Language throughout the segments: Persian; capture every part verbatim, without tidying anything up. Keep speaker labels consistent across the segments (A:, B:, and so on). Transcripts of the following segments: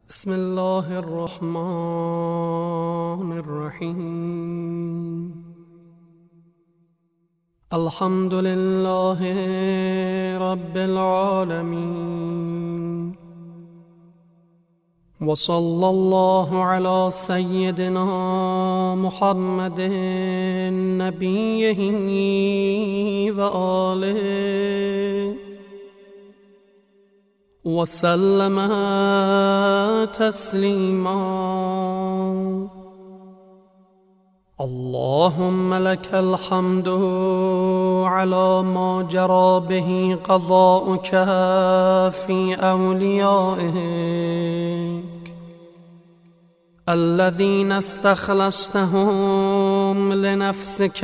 A: بسم الله الرحمن الرحيم. الحمد لله رب العالمين، وصلى الله على سيدنا محمد نبيه وآله وسلم تسليما. اللهم لك الحمد على ما جرى به قضاؤك في أوليائك الذين استخلصتهم لنفسك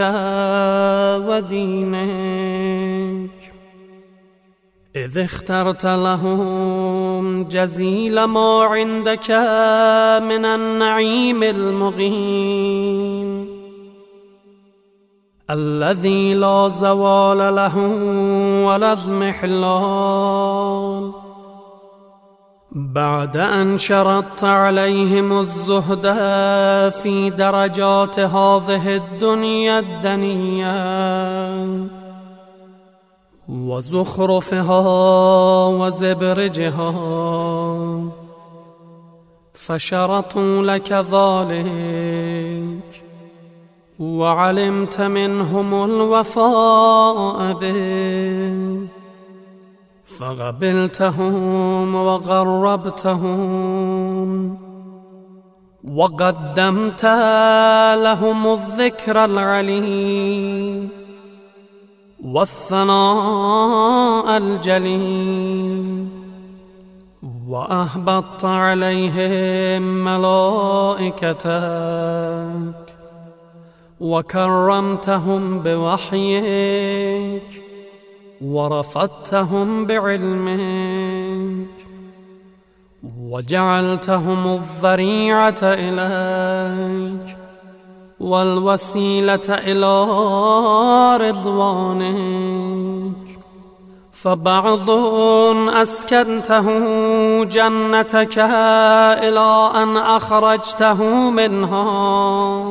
A: ودينك، إذ اخترت لهم جزيل ما عندك من النعيم المقيم الذي لا زوال له ولا اضمحلال، بعد أن شرطت عليهم الزهد في درجات هذه الدنيا الدنيا وزخرفها وزبرجها، فشرطوا لك ذلك وعلمت منهم الوفاء به، فقبلتهم وقربتهم وقدمت لهم الذكر العليم والثناء الجليل، وأهبطت عليهم ملائكتك وكرمتهم بوحيك ورفضتهم بعلمك وجعلتهم الذريعة إليك والوسيلة إلى رضوانك، فبعض أسكنته جنتك إلى أن أخرجته منها،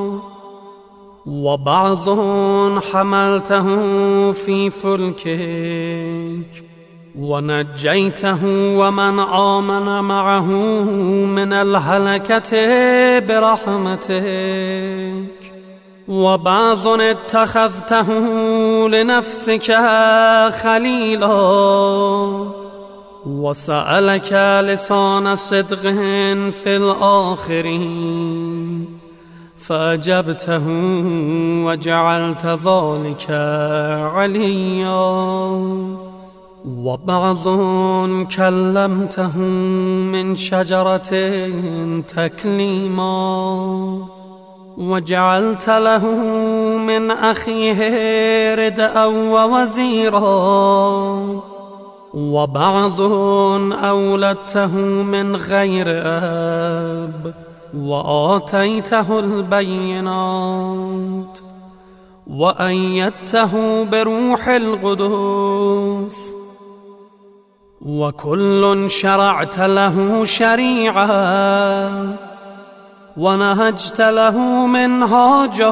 A: وبعض حملته في فلكك ونجيته ومن آمن معه من الهلكة برحمتك، وبعض اتخذته لنفسك خليلا وسألك لسان صدق في الآخرين فأجبته وجعلت ذلك عليا، وبعض كلمته من شجرة تكليما وجعلت له من أخيه ردءا ووزيرا، وبعض أولدته من غير أب وآتيته البينات وأيدته بروح القدس، وكل شرعت له شريعة ونهجت له منهاجا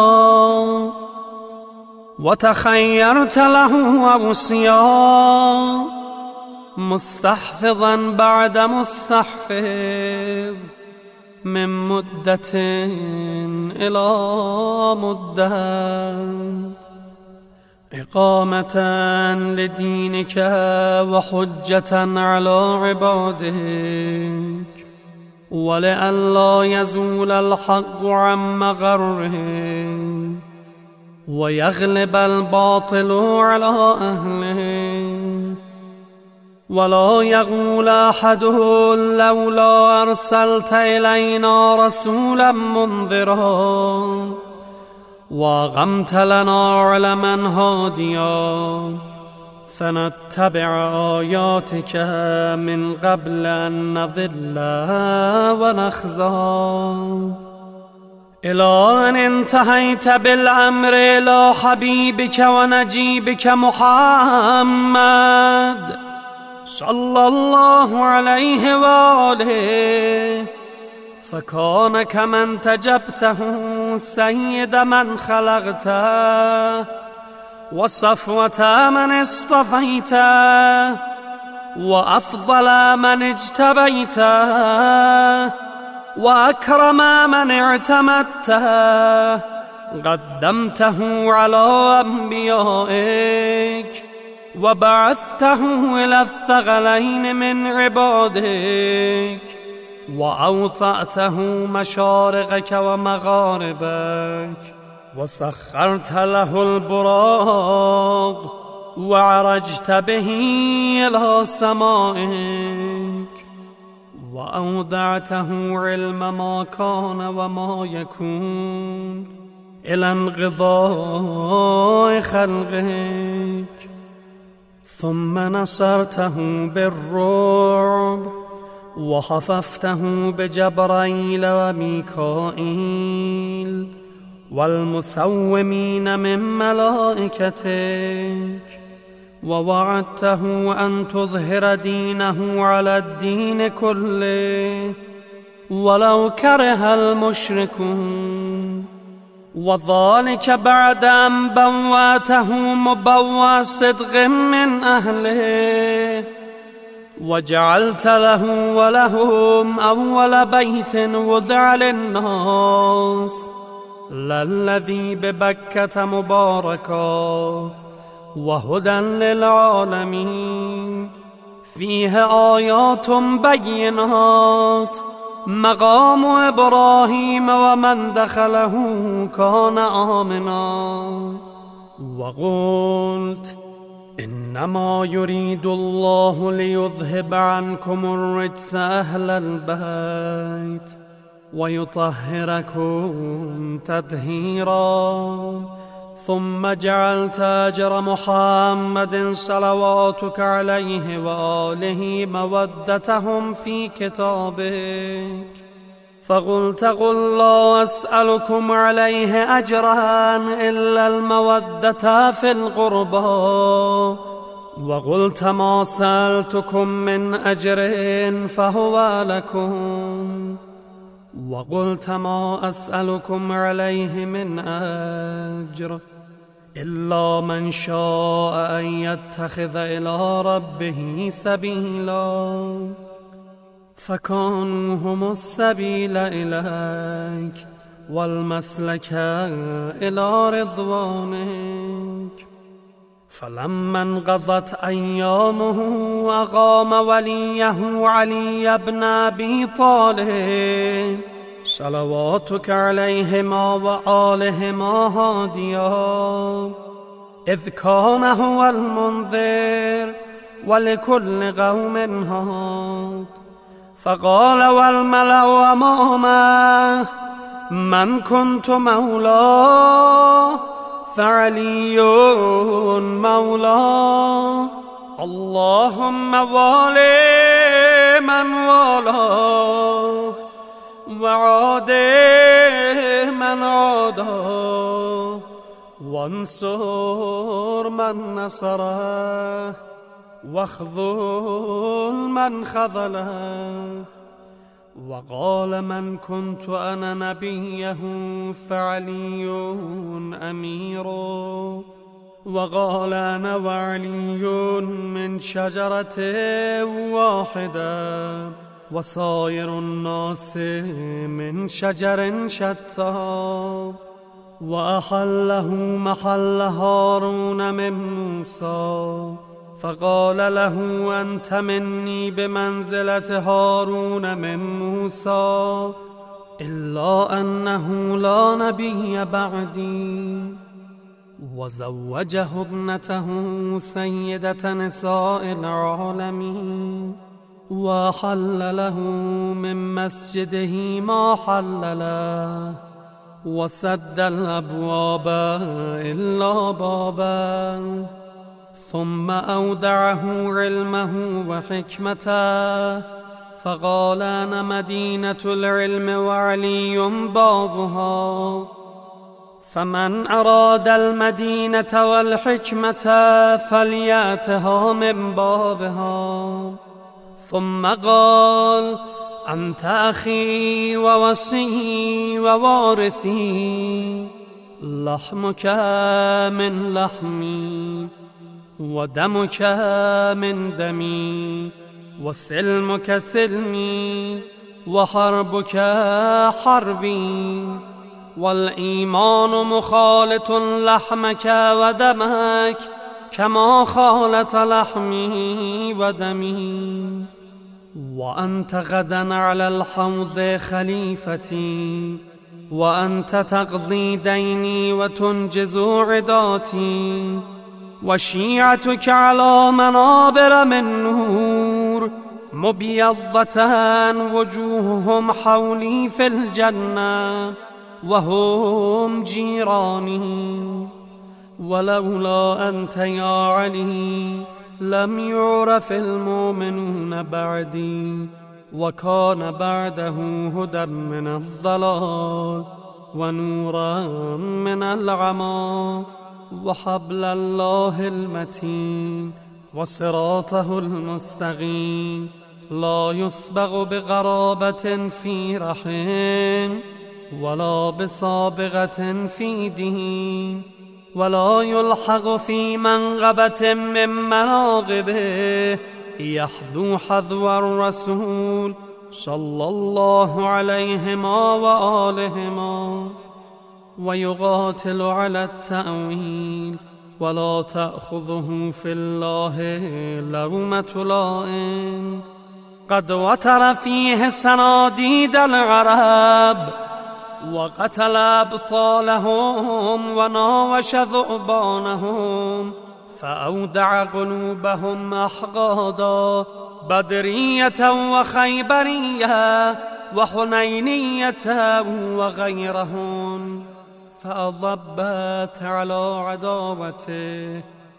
A: وتخيرت له أوصيا، مستحفظا بعد مستحفظ من مدة إلى مدة، إقامة لدينك وحجة على عبادك، ولئلا يزول الحق عن مغره ويغلب الباطل على أهله، ولا يقول أحد لولا أرسلت إلينا رسولا منذرا وأقمت لنا علما هاديا فنتبع آياتك من قبل أن نضل ونخزى، إلى أن انتهيت بالأمر إلى حبيبك ونجيبك محمد صلى الله عليه وآله، فكان كمن تجبته سيد من خلقته وصفوة من اصطفيته وأفضل من اجتبيته وأكرم من اعتمدته، قدمته على أنبيائك وبعثته إلى الثقلين من عبادك، وأوطأته مشارقك ومغاربك، وسخرت له البراق وعرجت به إلى سمائك، وأودعته علم ما كان وما يكون إلى انقضاء خلقك، ثم نصرته بالرعب وخففته بجبرائيل وميكائيل والمسومين من ملائكتك، ووعدته أن تظهر دينه على الدين كله ولو كره المشركون، وذلك بعد أن بوأته مبوأ صدق من أهله، وجعلت له ولهم أول بيت وضع للناس للذي ببكة مباركا وهدى للعالمين، فيه آيات بينات مقام إبراهيم ومن دخله كان آمنا. وقلت إنما يريد الله ليذهب عنكم الرجس أهل البيت ويطهركم تطهيرا، ثم جعلت أجر محمد صلواتك عليه وآله مودتهم في كتابك، فقلت قل لا أسألكم عليه أجرا إلا المودة في القربى، وقلت ما سألتكم من أجر فهو لكم، وقلت ما أسألكم عليه من أجر إلا من شاء أن يتخذ إلى ربه سبيلا، فكانوا هم السبيل إليك والمسلك إلى رضوانك. فلما انقضت أيامه أقام وليه علي بن أبي طالب صلواتك عليهما وآلهما هاديا، إذ كان هو المنذر ولكل قوم هاد، فقال والملأ أمامه من كنت مولاه فعلي مولاه، اللهم والي من والاه وعادي من عاداه وانصر من نصره واخذل من خذله. وقال من كنت أنا نبيه فعلي أمير، وقال أنا وعلي من شجرة واحدة وصائر الناس من شجر شتى، وأحله محل هارون من موسى، فقال له أنت مني بمنزلة هارون من موسى، إلا أنه لا نبي بعدي. وزوجه ابنته سيدة نساء العالمين، وحل له من مسجده ما حل له، وسد الأبواب إلا بابا، ثم أودعه علمه وحكمته، فقال أنا مدينة العلم وعلي بابها. فمن أراد المدينة والحكمة فليأتها من بابها. ثم قال: أنت أخي ووصي ووارثي، لحمك من لحمي ودمك من دمي وسلمك سلمي وحربك حربي، والإيمان مخالط لحمك ودمك كما خالط لحمي ودمي. وأنت غدا على الحوض خليفتي، وأنت تقضي ديني وتنجز عداتي، وشيعتك على منابر من نور مبيضة وجوههم حولي في الجنة وهم جيراني. ولولا أنت يا علي لم يعرف المؤمنون بعدي، وكان بعده هدى من الضلال ونورا من العمى وحبل الله المتين وصراطه المستقيم، لا يسبغ بغرابة في رحم ولا بسابغة في دين، ولا يلحق في منغبة من مناغبه، يحذو حذو الرسول صلى الله عليهما وآلهما، ويقاتل على التأويل، ولا تأخذه في الله لومة لائم. قد وتر فيه صناديد العرب، وقتل أبطالهم وناوش ذؤبانهم، فأودع قلوبهم أحقادا، بدرية وخيبرية وحنينية وغيرهن، فأضبت على عداوته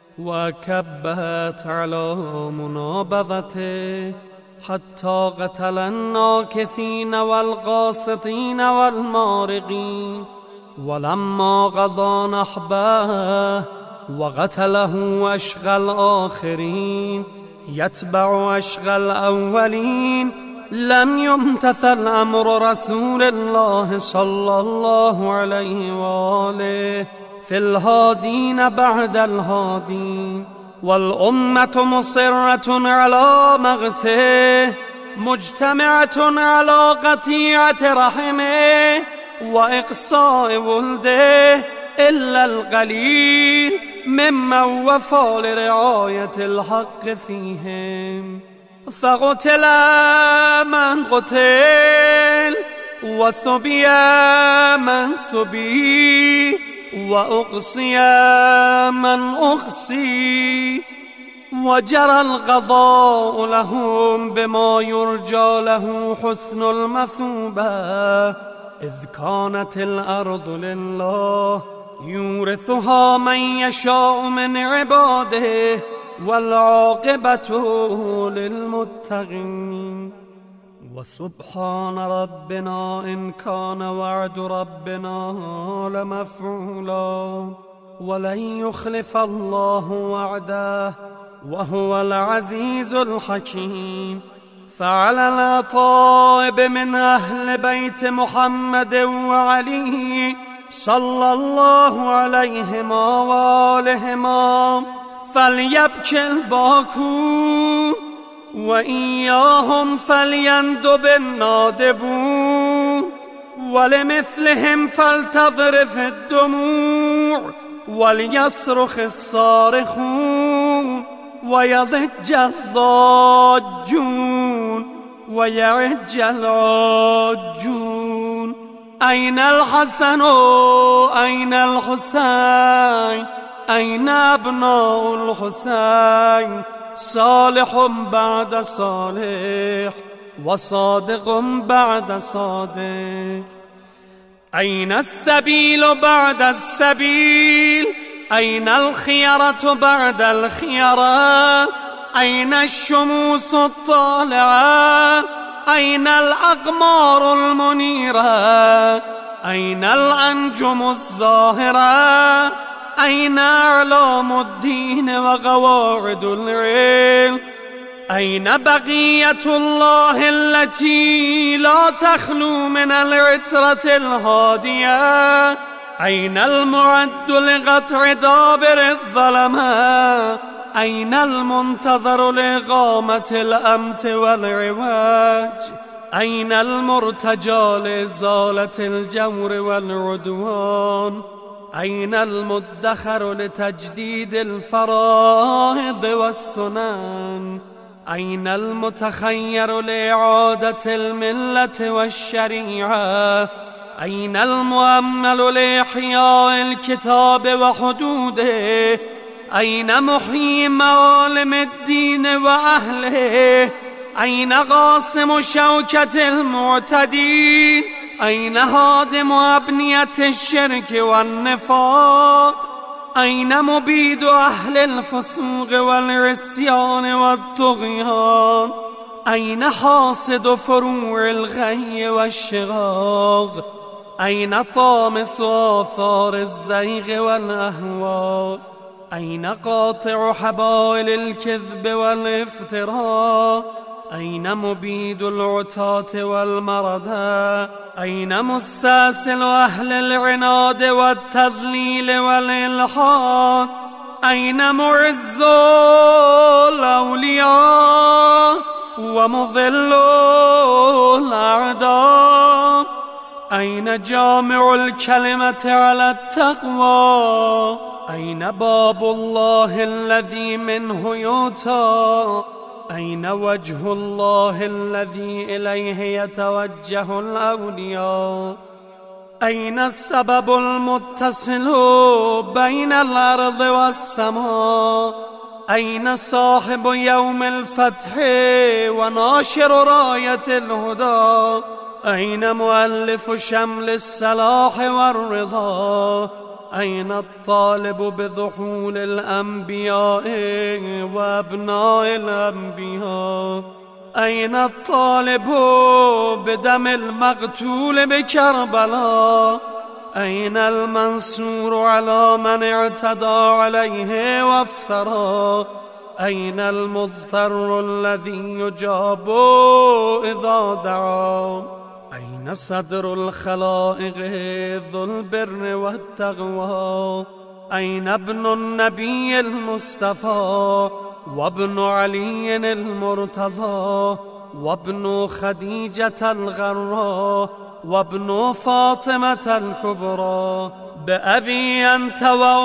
A: وكبت على منابذته، حتى قتل الناكثين والقاسطين والمارقين. ولما قضى نحبه وقتله أشقى الآخرين يتبع أشقى الأولين، لم يمتثل أمر رسول الله صلى الله عليه وآله في الهادين بعد الهادين، والأمة مصرة على مقته، مجتمعة على قطيعة رحمه وإقصاء ولده، إلا القليل ممن وفى لرعاية الحق فيهم. فقتل من قتل، وسبي من سبي، وأقصي من أقصي، وجرى القضاء لهم بما يرجى له حسن المثوبة، إذ كانت الأرض لله يورثها من يشاء من عباده، والعاقبة للمتقين. وسبحان ربنا إن كان وعد ربنا لمفعولا، ولن يخلف الله وعده، وهو العزيز الحكيم. فعلى الأطائب من أهل بيت محمد وعلي صلى الله عليهما وآلهما فليبكي الباكون، وإياهم فليندب النادبون، ولمثلهم فلتظرف الدموع، وليصرخ الصارخون، ويضج الضاجون، ويعج العاجون. أين الحسن أين الحسين، أين أبناء الحسين؟ صالح بعد صالح، وصادق بعد صادق. أين السبيل بعد السبيل؟ أين الخيرة بعد الخيرة؟ أين الشموس الطالعة؟ أين الأقمار المنيرة؟ أين الأنجم الزاهرة أين أعلام الدين وقواعد العلم أين بقية الله التي لا تخلو من العترة الهادية أين المعد لقطع دابر الظلماء أين المنتظر لإقامة الأمت والعواج أين المرتجى لإزالة الجور والعدوان أين المدخر لتجديد الفرائض والسنن أين المتخير لإعادة الملة والشريعة أين المؤمل لإحياء الكتاب وحدوده أين محيي معالم الدين وأهله أين قاسم شوكة المعتدين أين هادم أبنية الشرك والنفاق أين مبيد أهل الفسوق والعصيان والطغيان أين حاصد فروع الغي والشغاغ أين طامس آثار الزيغ والأهواء أين قاطع حبائل الكذب والافتراء أين مبيد العتاة والمردى أين مستأصل أهل العناد والتضليل والإلحاد أين معز الأولياء ومضل الأعداء أين جامع الكلمة على التقوى أين باب الله الذي منه يؤتى أين وجه الله الذي إليه يتوجه الأولياء أين السبب المتصل بين الأرض والسماء أين صاحب يوم الفتح وناشر راية الهدى أين مؤلف شمل الصلاح والرضا أين الطالب بذحول الأنبياء وأبناء الأنبياء أين الطالب بدم المقتول بكربلاء أين المنصور على من اعتدى عليه وافترى أين المضطر الذي يجاب إذا دعا أين صدر الخلائق ذو البر والتقوى أين ابن النبي المصطفى وابن علي المرتضى وابن خديجة الغراء وابن فاطمة الكبرى بأبي أنت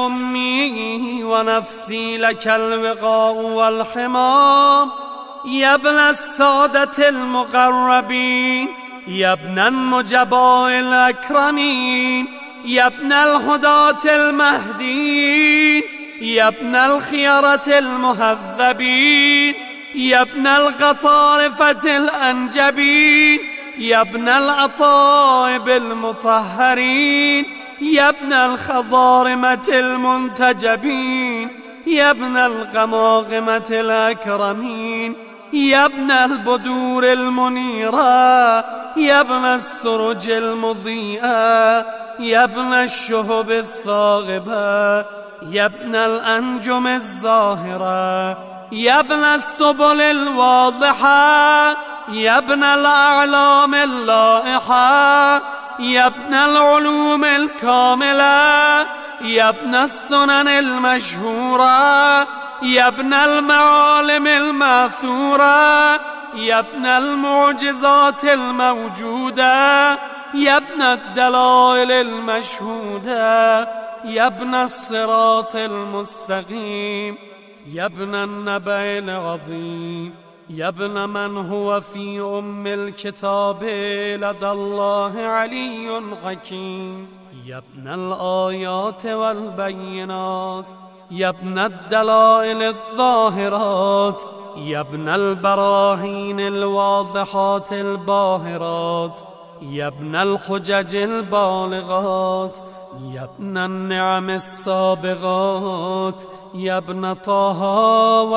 A: وأمي ونفسي لك الوقاء والحمام يا ابن السادة المقربين يا ابن النجباء الأكرمين يا ابن الهداة المهديين يا ابن الخيرة المهذبين يا ابن القطارفة الأنجبين يا ابن الأطائب المطهرين يا ابن الخضارمة المنتجبين يا ابن القماقمة الأكرمين يا ابن البدور المنيرة يا ابن السرج المضيئة يا ابن الشهب الثاغبة يا ابن الأنجم الزاهرة يا ابن السبل الواضحة يا ابن الأعلام اللائحة يا ابن العلوم الكاملة يا ابن السنن المشهورة يا ابن المعالم الماثورة يا ابن المعجزات الموجودة يا ابن الدلائل المشهودة يا ابن الصراط المستقيم يا ابن النبأ العظيم يا ابن من هو في أم الكتاب لدى الله علي حكيم يا ابن الآيات والبينات يا ابن الدلائل الظاهرات يا ابن البراهين الواضحات الباهرات يا ابن الحجج البالغات يا ابن النعم السابغات يا ابن طه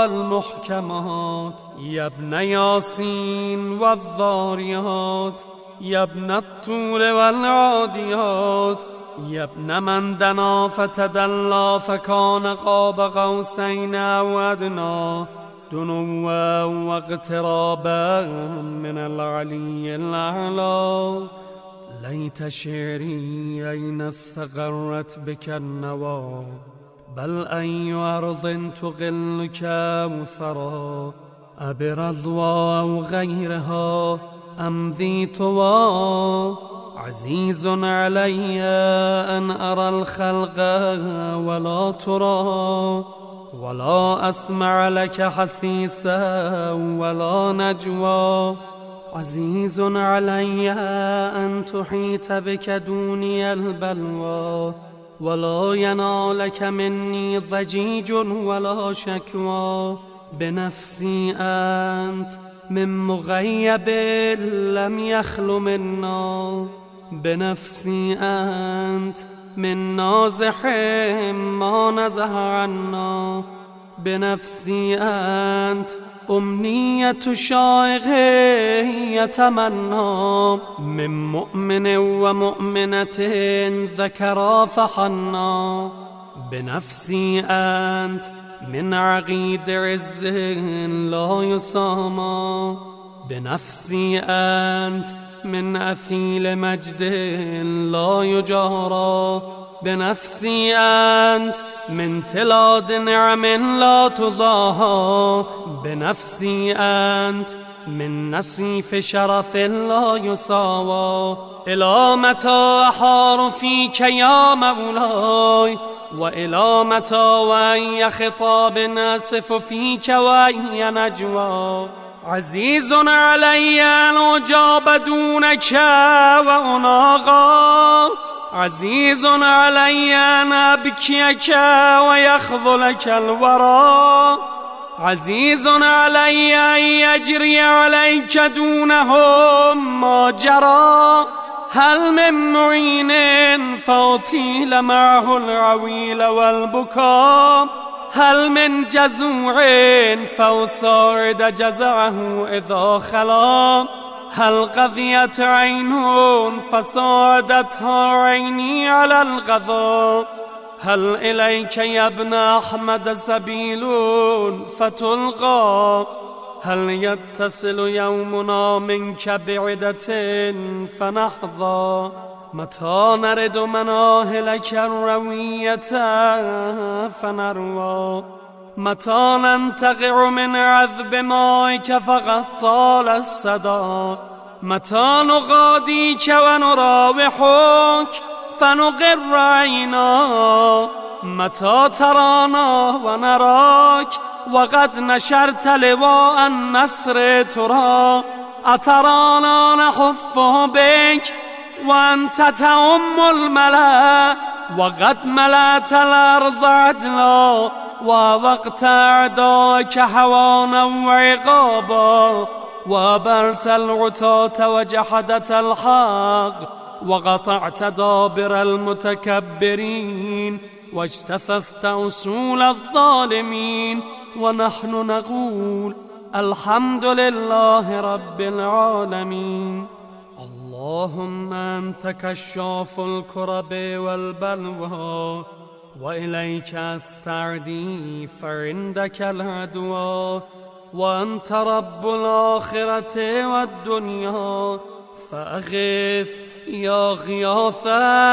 A: والمحكمات يا ابن ياسين والذاريات يا ابن الطور والعاديات يا ابن من دنا فتدلى فكان قاب قوسين أو أدنى دنوا واغترابا من العلي الأعلى ليت شعري أين استقرت بك النوى بل أي أرض تغلك مثرى أبرضوى أو غيرها أم ذي طوى عزيز علي أن أرى الخلق ولا ترى ولا أسمع لك حسيسا ولا نجوى عزيز علي أن تحيط بك دوني البلوى ولا ينالك مني ضجيج ولا شكوى بنفسي أنت من مغيب لم يخل منا بنفسي أنت من نازح ما نزه عنا بنفسي أنت أمنية شائق يتمنى من مؤمن ومؤمنة ذكرا فحنا بنفسي أنت من عقيد عز لا يسامى بنفسي أنت من أثيل مجد لا يجارى بنفسي أنت من تلاد نعم لا تضاهى بنفسي أنت من نصيف شرف لا يساوى إلى متى أحار فيك يا مولاي وإلى متى وأي خطاب آسف فيك وأي نجوى عزيز علي أن أجاب دونك وأناغى عزيز علي أن أبكيك ويخذلك الورى عزيز علي أن يجري عليك دونهم ما جرى هل من معين فأطيل معه العويل والبكاء هل من جزوع فأصارد جزعه إذا خلا هل قضيت عين فصادتها عيني على الغضا هل إليك يا ابن أحمد سبيل فتلقى هل يتصل يومنا منك بعدة فنحظى متى نرد مناهلك الروية فنروى متى ننتقع من عذب مائك فقد طال الصدى متى نغاديك ونراوحك فنقر عينا متى ترانا ونراك وقد نشرت لواء النصر ترى أترانا نحف بك وأنت تأم الملا وقد ملأت الأرض عدلا ووقت أعداك هوانا وعقابا وبرت العتاة وجحدت الحق وقطعت دابر المتكبرين واجتثثت أصول الظالمين ونحن نقول الحمد لله رب العالمين اللهم أنت كشاف الكرب والبلوى وإليك أستعدي فعندك العدوى وأنت رب الآخرة والدنيا فأغث يا غياث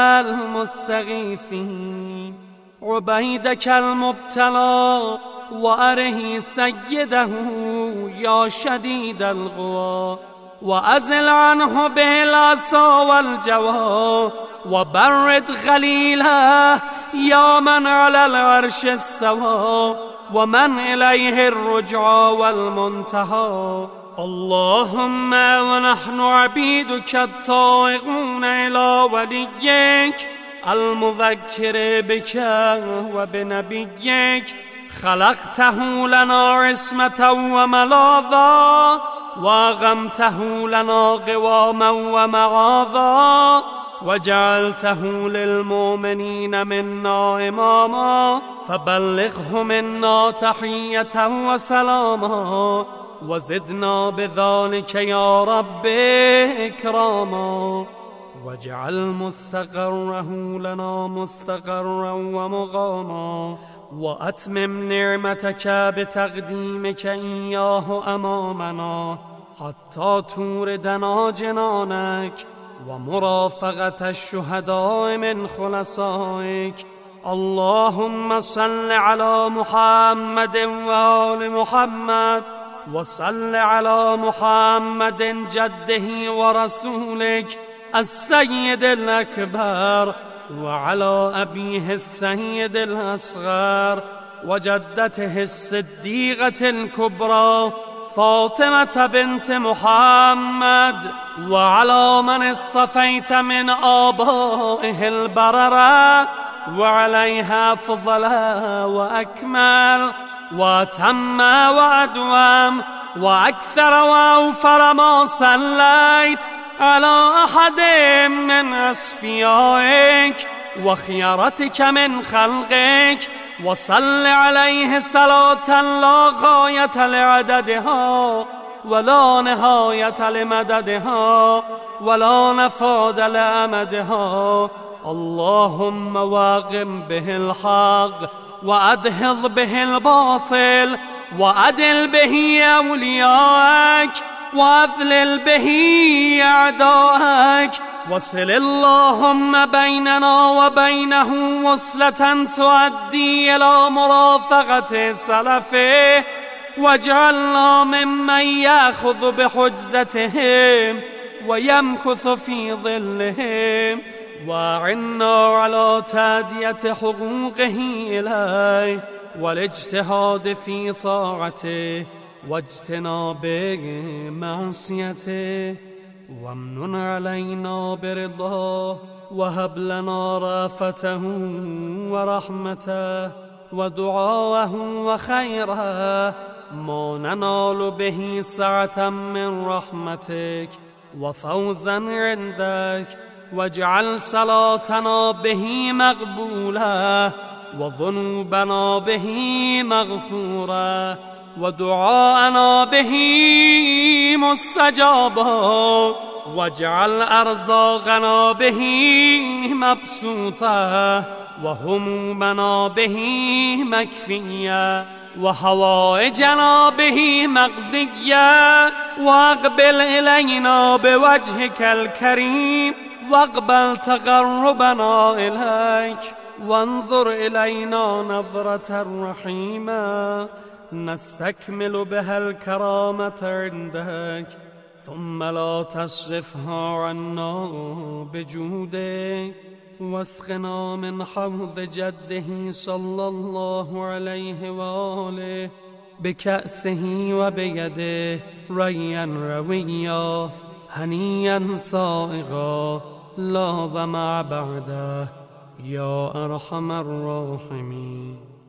A: المستغيثين عبيدك المبتلى وأره سيده يا شديد الغوى وأزل عنه به الأسى والجوى وبرد غليله يا من على العرش استوى ومن إليه الرجعى والمنتهى اللهم ونحن عبيدك الطائعون إلى وليك المذكر بك وبنبيك خلقته لنا عصمة وملاذا وأغمته لنا قواما ومعاذا وجعلته للمؤمنين منا إماما فبلغه منا تحية وسلاما وزدنا بذلك يا رب إكراما واجعل مستقره لنا مستقرا ومقاما وأتمم نعمتك بتقديمك إياه أمامنا حتى توردنا جنانك ومرافقة الشهداء من خلصائك. اللهم صل على محمد وآل محمد وصل على محمد جده ورسولك السيد الأكبر وعلى أبيه السيد الأصغر وجدته الصديقة الكبرى فاطمة بنت محمد وعلى من اصطفيت من آبائه البررة وعليها فضل وأكمل وأتم وأدوم وأكثر وأوفر ما صليت على أحد من أصفيائك وخيرتك من خلقك وصل عليه صلاة لا غاية لعددها ولا نهاية لمددها ولا نفاد لأمدها. اللهم واقم به الحق وأدهض به الباطل وأدل به أولياءك وأذلل به أعداءك وصل اللهم بيننا وبينه وصلة تؤدي إلى مرافقة سلفه واجعلنا ممن يأخذ بحجزتهم ويمكث في ظلهم وأعنا على تأدية حقوقه إليه والاجتهاد في طاعته واجتناب معصيته وامنن علينا برضاه وهب لنا رافته ورحمته ودعاءه وخيره ما ننال به سعة من رحمتك وفوزا عندك واجعل صلاتنا به مقبولة وذنوبنا به مغفورة ودعاءنا به مستجابا واجعل أرزاقنا به مبسوطة وهمومنا به مكفية وحوائجنا به مقضية واقبل إلينا بوجهك الكريم واقبل تقربنا إليك وانظر إلينا نظرة رحيمة نستكمل بها الكرامة عندك ثم لا تصرفها عنا بجودك واسقنا من حوض جده صلى الله عليه وآله بكأسه وبيده ريا رويا هنيا صائغا لا ظمأ بعده يا أرحم الراحمين.